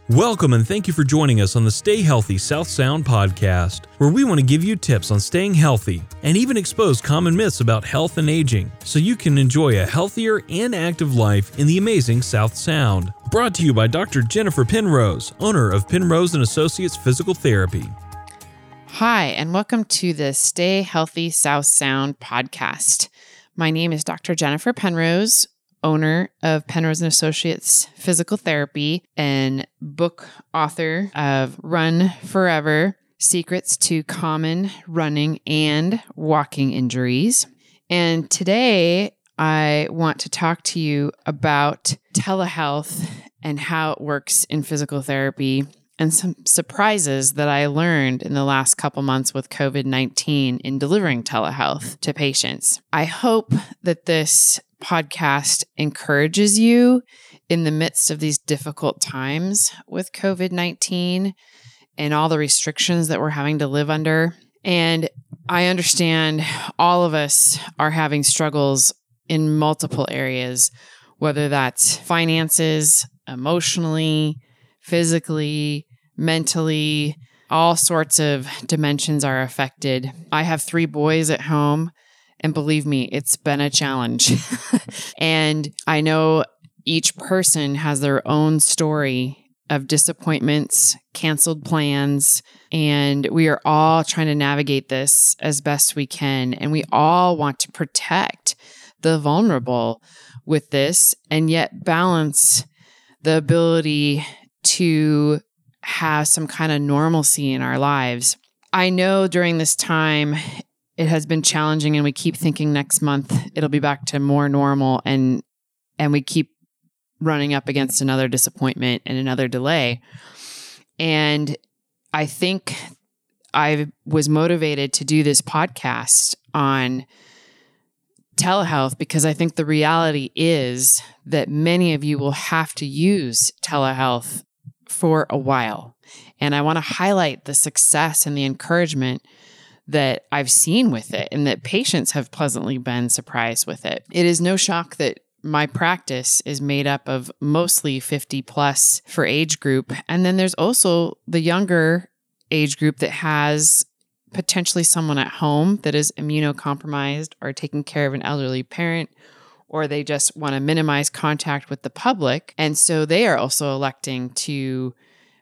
Welcome and thank you for joining us on the Stay Healthy South Sound podcast, where we want to give you tips on staying healthy and even expose common myths about health and aging so you can enjoy a healthier and active life in the amazing South Sound. Brought to you by Dr. Jennifer Penrose, owner of Penrose & Associates Physical Therapy. Hi, and welcome to the Stay Healthy South Sound podcast. My name is Dr. Jennifer Penrose, owner of Penrose & Associates Physical Therapy and book author of Run Forever, Secrets to Common Running and Walking Injuries. And today I want to talk to you about telehealth and how it works in physical therapy and some surprises that I learned in the last couple months with COVID-19 in delivering telehealth to patients. I hope that this podcast encourages you in the midst of these difficult times with COVID-19 and all the restrictions that we're having to live under. And I understand all of us are having struggles in multiple areas, whether that's finances, emotionally, physically, mentally, all sorts of dimensions are affected. I have 3 boys at home. And believe me, it's been a challenge. And I know each person has their own story of disappointments, canceled plans, and we are all trying to navigate this as best we can. And we all want to protect the vulnerable with this and yet balance the ability to have some kind of normalcy in our lives. I know during this time, it has been challenging and we keep thinking next month it'll be back to more normal and we keep running up against another disappointment and another delay. And I think I was motivated to do this podcast on telehealth because I think the reality is that many of you will have to use telehealth for a while. And I want to highlight the success and the encouragement that I've seen with it and that patients have pleasantly been surprised with it. It is no shock that my practice is made up of mostly 50 plus for age group. And then there's also the younger age group that has potentially someone at home that is immunocompromised or taking care of an elderly parent, or they just want to minimize contact with the public. And so they are also electing to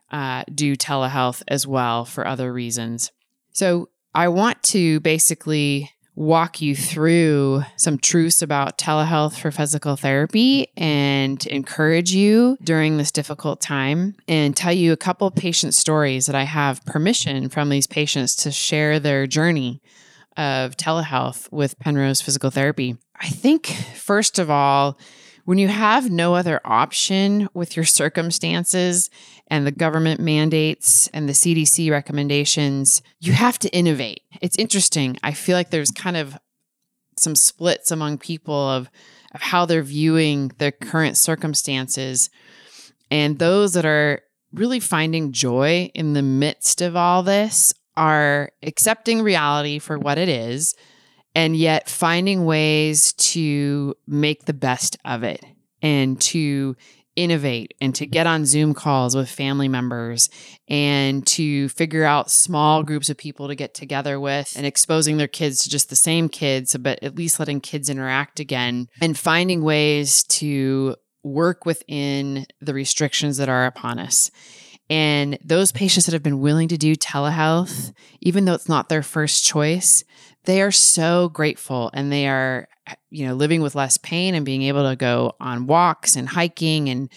do telehealth as well for other reasons. So I want to basically walk you through some truths about telehealth for physical therapy and encourage you during this difficult time and tell you a couple patient stories that I have permission from these patients to share their journey of telehealth with Penrose Physical Therapy. I think, first of all, when you have no other option with your circumstances and the government mandates and the CDC recommendations, you have to innovate. It's interesting. I feel like there's kind of some splits among people of how they're viewing their current circumstances. And those that are really finding joy in the midst of all this are accepting reality for what it is, and yet finding ways to make the best of it and to innovate and to get on Zoom calls with family members and to figure out small groups of people to get together with and exposing their kids to just the same kids, but at least letting kids interact again and finding ways to work within the restrictions that are upon us. And those patients that have been willing to do telehealth, even though it's not their first choice, they are so grateful and they are, living with less pain and being able to go on walks and hiking and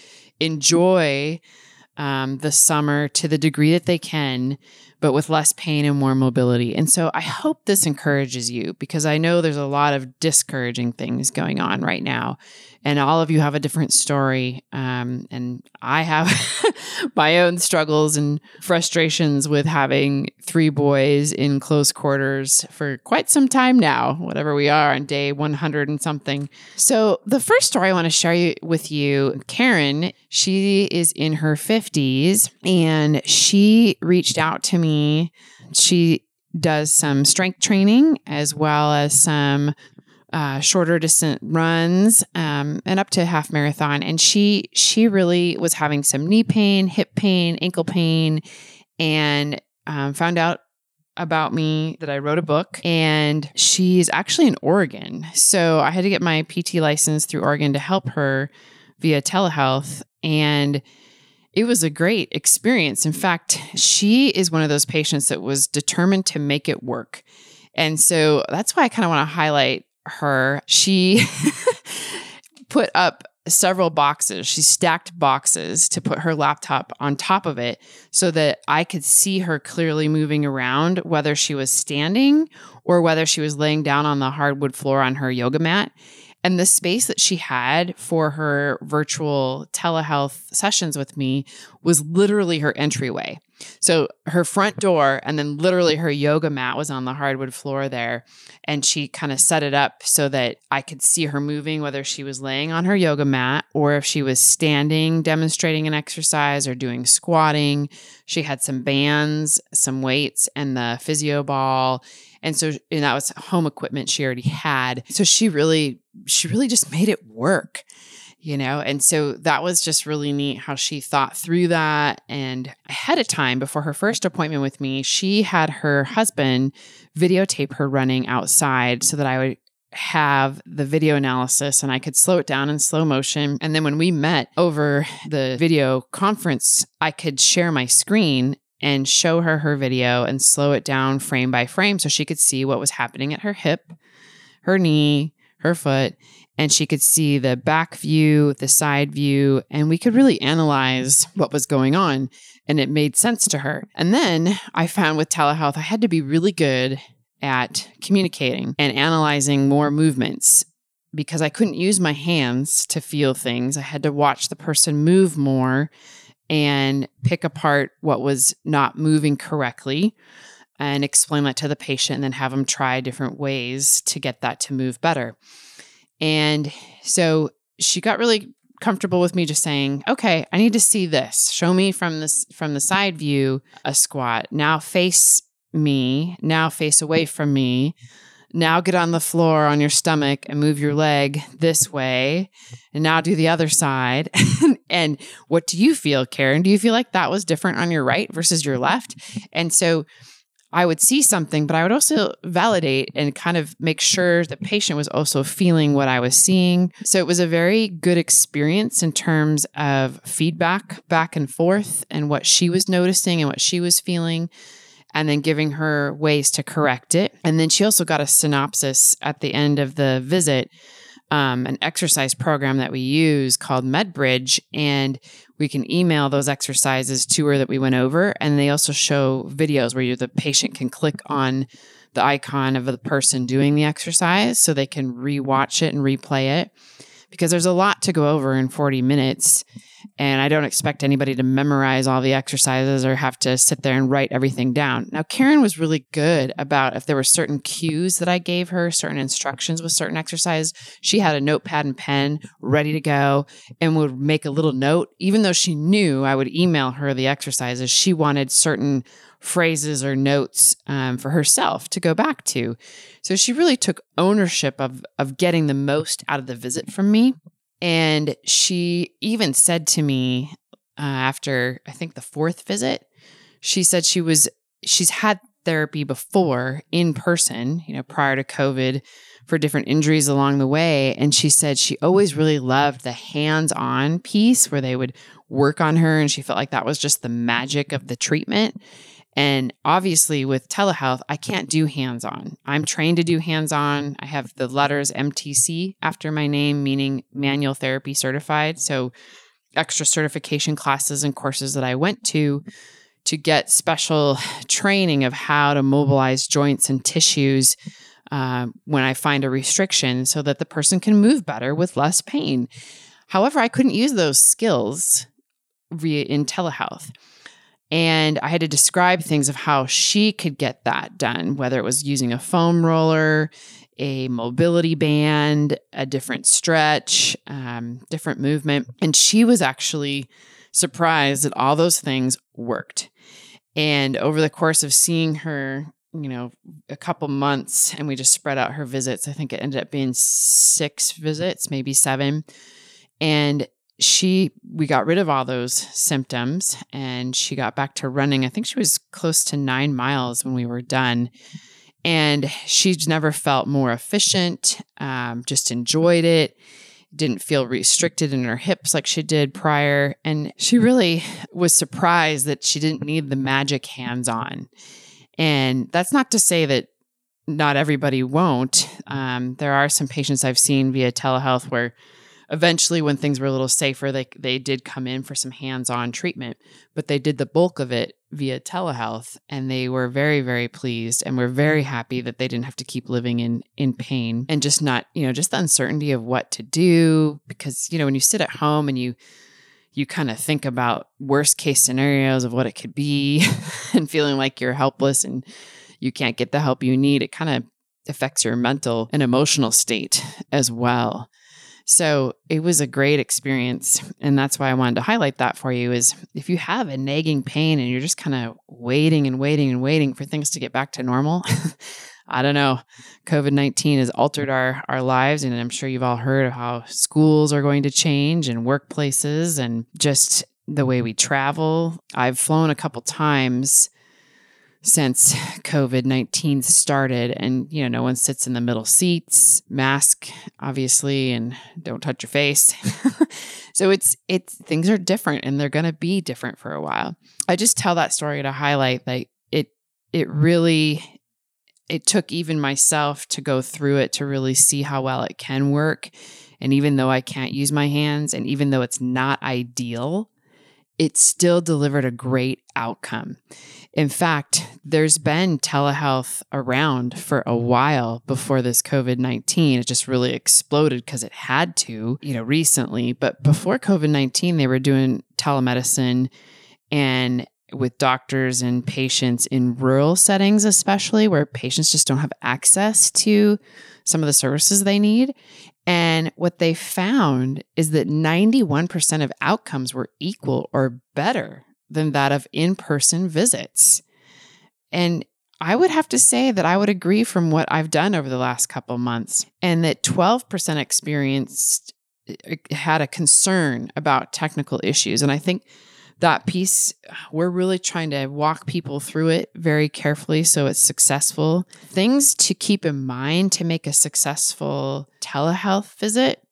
enjoy the summer to the degree that they can, but with less pain and more mobility. And so I hope this encourages you because I know there's a lot of discouraging things going on right now. And all of you have a different story. And I have my own struggles and frustrations with having 3 boys in close quarters for quite some time now, whatever we are on day 100 and something. So the first story I want to share with you, Karen, she is in her 50s and she reached out to me. She does some strength training as well as some shorter distance runs, and up to a half marathon. And she really was having some knee pain, hip pain, ankle pain, and found out about me that I wrote a book, and she's actually in Oregon. So I had to get my PT license through Oregon to help her via telehealth. And it was a great experience. In fact, she is one of those patients that was determined to make it work. And so that's why I kind of want to highlight her. She put up several boxes. She stacked boxes to put her laptop on top of it so that I could see her clearly moving around, whether she was standing or whether she was laying down on the hardwood floor on her yoga mat. And the space that she had for her virtual telehealth sessions with me was literally her entryway. So her front door and then literally her yoga mat was on the hardwood floor there. And she kind of set it up so that I could see her moving, whether she was laying on her yoga mat or if she was standing, demonstrating an exercise or doing squatting. She had some bands, some weights, and the physio ball. And that was home equipment she already had. So she really just made it work, And so that was just really neat how she thought through that. And ahead of time, before her first appointment with me, she had her husband videotape her running outside so that I would have the video analysis and I could slow it down in slow motion. And then when we met over the video conference, I could share my screen and show her video and slow it down frame by frame so she could see what was happening at her hip, her knee, her foot, and she could see the back view, the side view, and we could really analyze what was going on, and it made sense to her. And then I found with telehealth, I had to be really good at communicating and analyzing more movements because I couldn't use my hands to feel things. I had to watch the person move more and pick apart what was not moving correctly and explain that to the patient and then have them try different ways to get that to move better. And so she got really comfortable with me just saying, okay, I need to see this. Show me from the side view, a squat. Now face me. Now face away from me. Now get on the floor on your stomach and move your leg this way. And now do the other side. And what do you feel, Karen? Do you feel like that was different on your right versus your left? And so I would see something, but I would also validate and kind of make sure the patient was also feeling what I was seeing. So it was a very good experience in terms of feedback back and forth and what she was noticing and what she was feeling, and then giving her ways to correct it. And then she also got a synopsis at the end of the visit, an exercise program that we use called MedBridge, and we can email those exercises to her that we went over. And they also show videos where the patient can click on the icon of the person doing the exercise so they can rewatch it and replay it, because there's a lot to go over in 40 minutes. And I don't expect anybody to memorize all the exercises or have to sit there and write everything down. Now, Karen was really good about if there were certain cues that I gave her, certain instructions with certain exercises, she had a notepad and pen ready to go and would make a little note. Even though she knew I would email her the exercises, she wanted certain phrases or notes for herself to go back to. So she really took ownership of getting the most out of the visit from me. And she even said to me after, I think, the fourth visit, she said she's had therapy before in person, prior to COVID, for different injuries along the way. And she said she always really loved the hands-on piece where they would work on her. And she felt like that was just the magic of the treatment. And obviously with telehealth, I can't do hands-on. I'm trained to do hands-on. I have the letters MTC after my name, meaning manual therapy certified. So extra certification classes and courses that I went to get special training of how to mobilize joints and tissues when I find a restriction so that the person can move better with less pain. However, I couldn't use those skills in telehealth. And I had to describe things of how she could get that done, whether it was using a foam roller, a mobility band, a different stretch, different movement. And she was actually surprised that all those things worked. And over the course of seeing her a couple months and we just spread out her visits. I think it ended up being 6 visits, maybe 7. And we got rid of all those symptoms and she got back to running. I think she was close to 9 miles when we were done. And she's never felt more efficient, just enjoyed it, didn't feel restricted in her hips like she did prior. And she really was surprised that she didn't need the magic hands-on. And that's not to say that not everybody won't. There are some patients I've seen via telehealth where eventually when things were a little safer, they did come in for some hands-on treatment, but they did the bulk of it via telehealth and they were very, very pleased and were very happy that they didn't have to keep living in pain and just not, just the uncertainty of what to do. Because, when you sit at home and you kind of think about worst case scenarios of what it could be and feeling like you're helpless and you can't get the help you need, it kind of affects your mental and emotional state as well. So it was a great experience. And that's why I wanted to highlight that for you is if you have a nagging pain and you're just kind of waiting and waiting and waiting for things to get back to normal, I don't know, COVID-19 has altered our lives. And I'm sure you've all heard of how schools are going to change and workplaces and just the way we travel. I've flown a couple times since COVID-19 started and, no one sits in the middle seats, mask, obviously, and don't touch your face. So it's things are different and they're going to be different for a while. I just tell that story to highlight that it took even myself to go through it to really see how well it can work. And even though I can't use my hands and even though it's not ideal, it still delivered a great outcome. In fact, there's been telehealth around for a while before this COVID-19. It just really exploded because it had to, recently. But before COVID-19, they were doing telemedicine and with doctors and patients in rural settings, especially where patients just don't have access to some of the services they need. And what they found is that 91% of outcomes were equal or better than that of in-person visits. And I would have to say that I would agree from what I've done over the last couple months, and that 12% had a concern about technical issues. And I think that piece, we're really trying to walk people through it very carefully so it's successful. Things to keep in mind to make a successful telehealth visit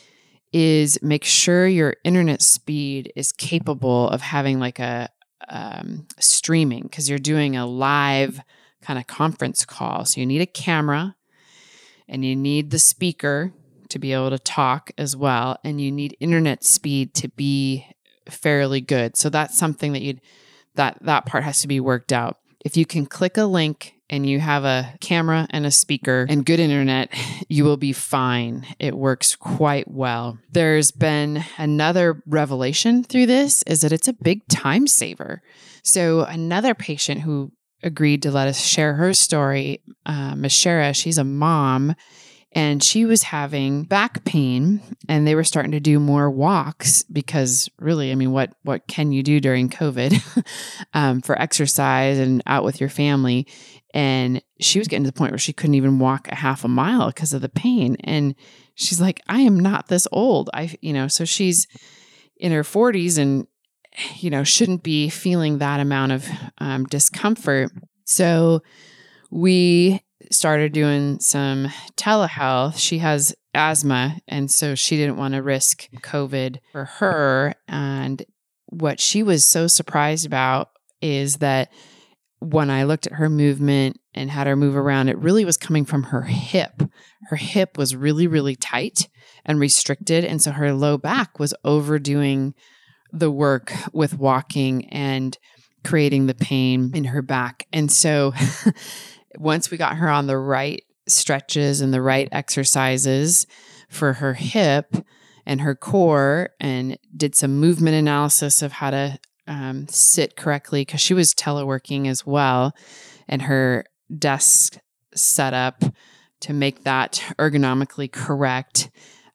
is make sure your internet speed is capable of having like a streaming, because you're doing a live kind of conference call. So you need a camera and you need the speaker to be able to talk as well. And you need internet speed to be fairly good. So that's something that part has to be worked out. If you can click a link and you have a camera and a speaker and good internet, you will be fine. It works quite well. There's been another revelation through this is that it's a big time saver. So another patient who agreed to let us share her story, Ms. Shara, she's a mom, and she was having back pain and they were starting to do more walks because really, what can you do during COVID for exercise and out with your family? And she was getting to the point where she couldn't even walk a half a mile because of the pain. And she's like, I am not this old. So she's in her 40s and, shouldn't be feeling that amount of discomfort. So we started doing some telehealth. She has asthma, and so she didn't want to risk COVID for her. And what she was so surprised about is that when I looked at her movement and had her move around, it really was coming from her hip. Her hip was really, really tight and restricted. And so her low back was overdoing the work with walking and creating the pain in her back. And so once we got her on the right stretches and the right exercises for her hip and her core and did some movement analysis of how to sit correctly, because she was teleworking as well, and her desk set up to make that ergonomically correct.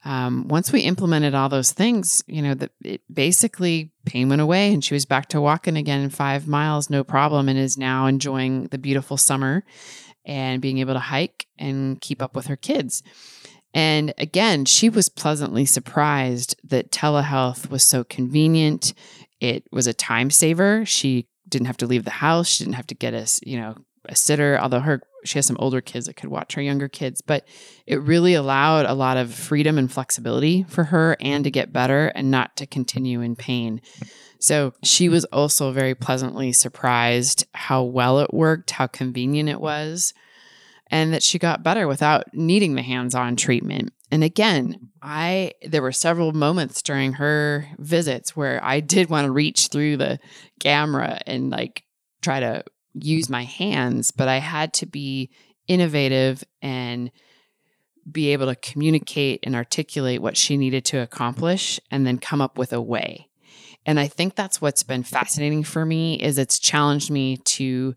once we implemented all those things, it basically pain went away and she was back to walking again 5 miles, no problem, and is now enjoying the beautiful summer and being able to hike and keep up with her kids. And again, she was pleasantly surprised that telehealth was so convenient. It was a time saver. She didn't have to leave the house. She didn't have to get a sitter, although she has some older kids that could watch her younger kids. But it really allowed a lot of freedom and flexibility for her and to get better and not to continue in pain. So she was also very pleasantly surprised how well it worked, how convenient it was, and that she got better without needing the hands-on treatment. And again, there were several moments during her visits where I did want to reach through the camera and try to use my hands, but I had to be innovative and be able to communicate and articulate what she needed to accomplish and then come up with a way. And I think that's what's been fascinating for me is it's challenged me to,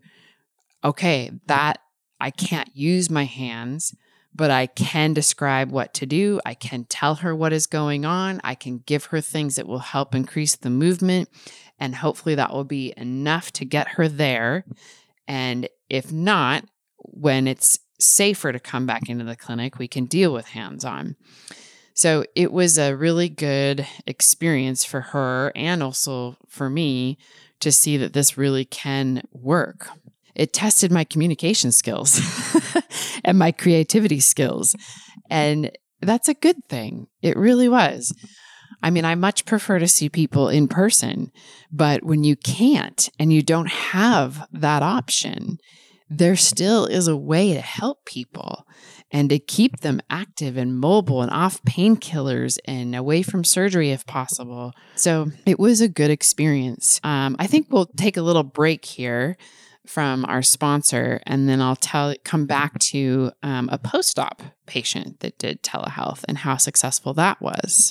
that I can't use my hands, but I can describe what to do. I can tell her what is going on. I can give her things that will help increase the movement. And hopefully that will be enough to get her there. And if not, when it's safer to come back into the clinic, we can deal with hands-on. So it was a really good experience for her and also for me to see that this really can work. It tested my communication skills and my creativity skills. And that's a good thing. It really was. I mean, I much prefer to see people in person, but when you can't and you don't have that option, there still is a way to help people and to keep them active and mobile and off painkillers and away from surgery if possible. So it was a good experience. I think we'll take a little break here from our sponsor, and then I'll come back to a post-op patient that did telehealth and how successful that was.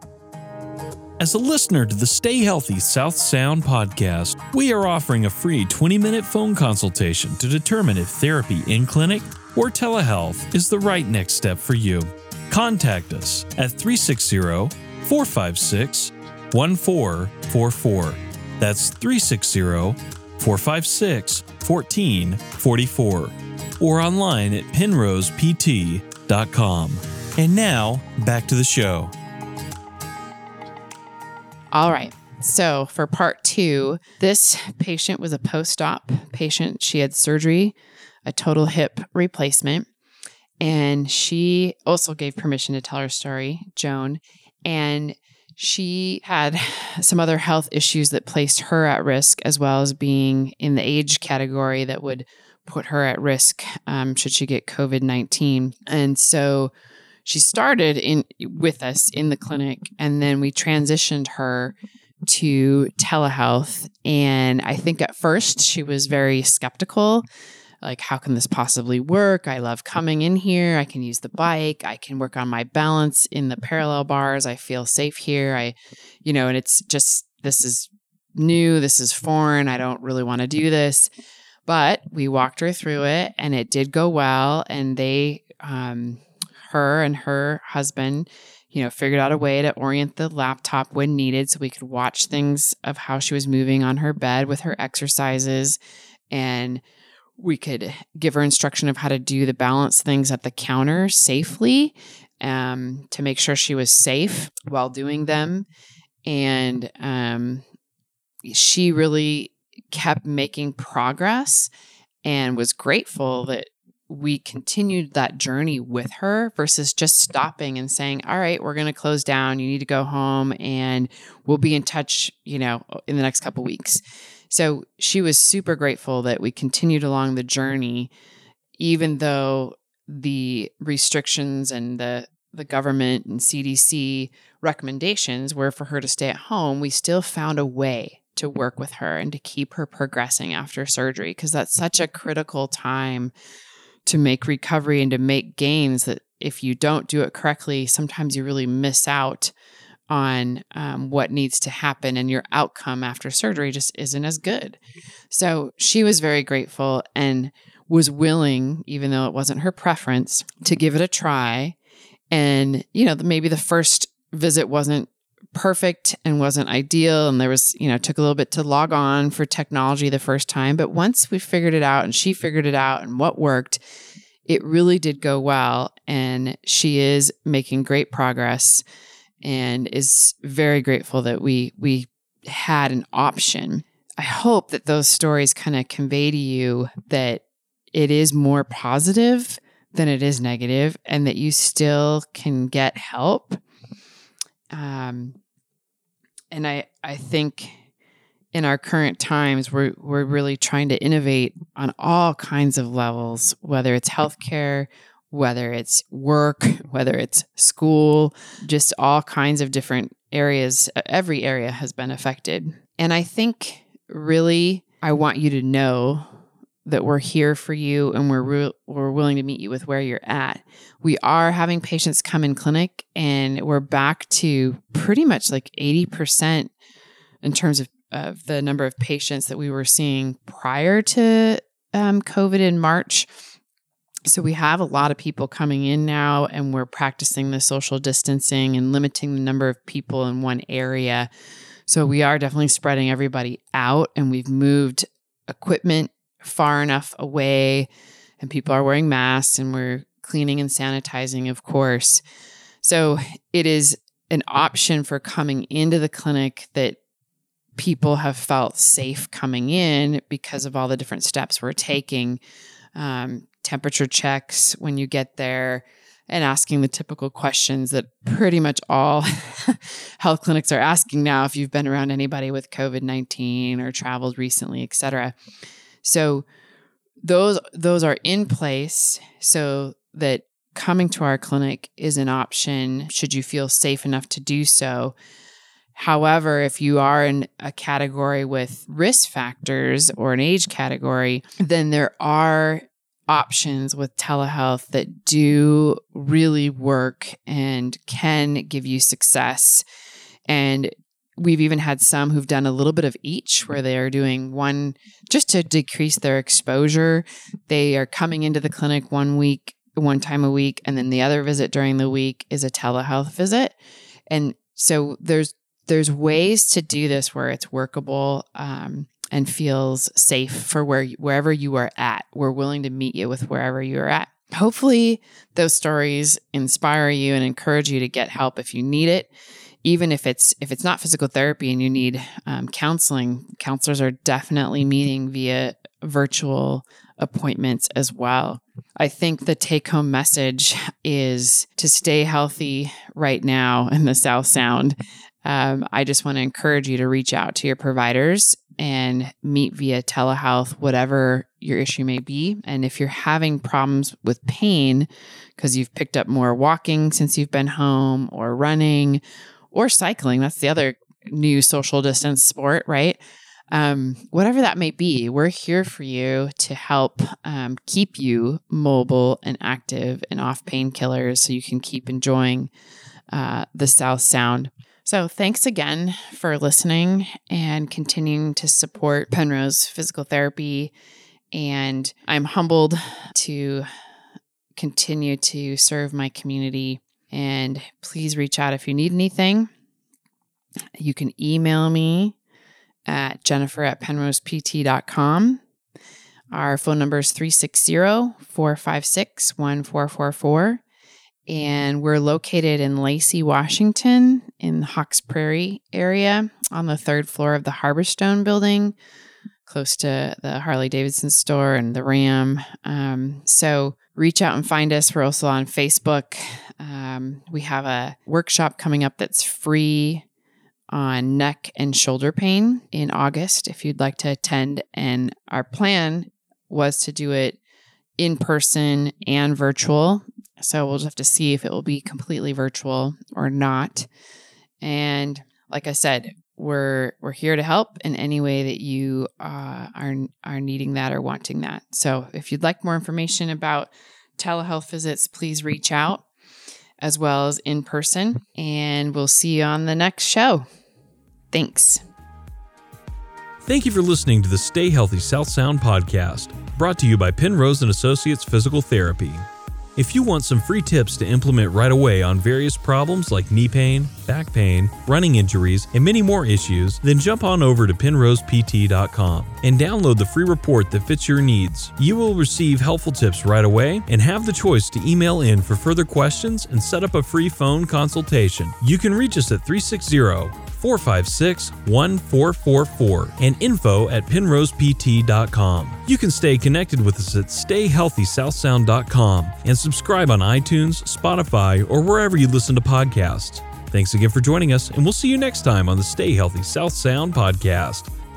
As a listener to the Stay Healthy South Sound podcast, we are offering a free 20-minute phone consultation to determine if therapy in clinic or telehealth is the right next step for you. Contact us at 360-456-1444. That's 360-456-1444. Or online at penrosept.com. And now, back to the show. All right. So for part 2, this patient was a post-op patient. She had surgery, a total hip replacement, and she also gave permission to tell her story, Joan. And she had some other health issues that placed her at risk, as well as being in the age category that would put her at risk should she get COVID-19. And so she started with us in the clinic, and then we transitioned her to telehealth. And I think at first she was very skeptical, like, how can this possibly work? I love coming in here. I can use the bike. I can work on my balance in the parallel bars. I feel safe here. And it's just, this is new. This is foreign. I don't really want to do this. But we walked her through it, and it did go well. And they, her and her husband, figured out a way to orient the laptop when needed so we could watch things of how she was moving on her bed with her exercises. And we could give her instruction of how to do the balance things at the counter safely, to make sure she was safe while doing them. And she really kept making progress and was grateful that we continued that journey with her versus just stopping and saying, all right, we're going to close down. You need to go home and we'll be in touch, in the next couple of weeks. So she was super grateful that we continued along the journey, even though the restrictions and the government and CDC recommendations were for her to stay at home. We still found a way to work with her and to keep her progressing after surgery, because that's such a critical time to make recovery and to make gains that if you don't do it correctly, sometimes you really miss out on what needs to happen, and your outcome after surgery just isn't as good. So she was very grateful and was willing, even though it wasn't her preference, to give it a try. And, maybe the first visit wasn't perfect and wasn't ideal. And there was, took a little bit to log on for technology the first time. But once we figured it out and she figured it out and what worked, it really did go well. And she is making great progress and is very grateful that we had an option. I hope that those stories kind of convey to you that it is more positive than it is negative and that you still can get help. And I think in our current times, we're really trying to innovate on all kinds of levels, whether it's healthcare, whether it's work, whether it's school, just all kinds of different areas. Every area has been affected. And I think really, I want you to know that we're here for you and we're willing to meet you with where you're at. We are having patients come in clinic and we're back to pretty much like 80% in terms of the number of patients that we were seeing prior to COVID in March. So we have a lot of people coming in now and we're practicing the social distancing and limiting the number of people in one area. So we are definitely spreading everybody out and we've moved equipment far enough away and people are wearing masks and we're cleaning and sanitizing, of course. So it is an option for coming into the clinic that people have felt safe coming in because of all the different steps we're taking. Temperature checks when you get there and asking the typical questions that pretty much all health clinics are asking now if you've been around anybody with COVID-19 or traveled recently, et cetera. So those are in place so that coming to our clinic is an option should you feel safe enough to do so. However, if you are in a category with risk factors or an age category, then there are options with telehealth that do really work and can give you success. And we've even had some who've done a little bit of each where they are doing one just to decrease their exposure. They are coming into the clinic one time a week, and then the other visit during the week is a telehealth visit. And so there's ways to do this where it's workable and feels safe for wherever you are at. We're willing to meet you with wherever you are at. Hopefully those stories inspire you and encourage you to get help if you need it. Even if it's not physical therapy and you need counseling, counselors are definitely meeting via virtual appointments as well. I think the take-home message is to stay healthy right now in the South Sound. I just want to encourage you to reach out to your providers and meet via telehealth, whatever your issue may be. And if you're having problems with pain because you've picked up more walking since you've been home or running or cycling, that's the other new social distance sport, right? Whatever that may be, we're here for you to help keep you mobile and active and off painkillers so you can keep enjoying the South Sound. So thanks again for listening and continuing to support Penrose Physical Therapy. And I'm humbled to continue to serve my community. And please reach out if you need anything. You can email me at jennifer@penrosept.com. Our phone number is 360-456-1444. And we're located in Lacey, Washington, in the Hawks Prairie area on the 3rd floor of the Harborstone building, close to the Harley-Davidson store and the Ram. So reach out and find us. We're also on Facebook. We have a workshop coming up that's free on neck and shoulder pain in August if you'd like to attend. And our plan was to do it in person and virtual. So we'll just have to see if it will be completely virtual or not. And like I said, we're here to help in any way that you are needing that or wanting that. So if you'd like more information about telehealth visits, please reach out as well as in person. And we'll see you on the next show. Thanks. Thank you for listening to the Stay Healthy South Sound podcast, brought to you by Penrose & Associates Physical Therapy. If you want some free tips to implement right away on various problems like knee pain, back pain, running injuries, and many more issues, then jump on over to penrosept.com and download the free report that fits your needs. You will receive helpful tips right away and have the choice to email in for further questions and set up a free phone consultation. You can reach us at 360-456-1444 and info@penrosept.com. You can stay connected with us at stayhealthysouthsound.com and subscribe on iTunes, Spotify, or wherever you listen to podcasts. Thanks again for joining us, and we'll see you next time on the Stay Healthy South Sound podcast.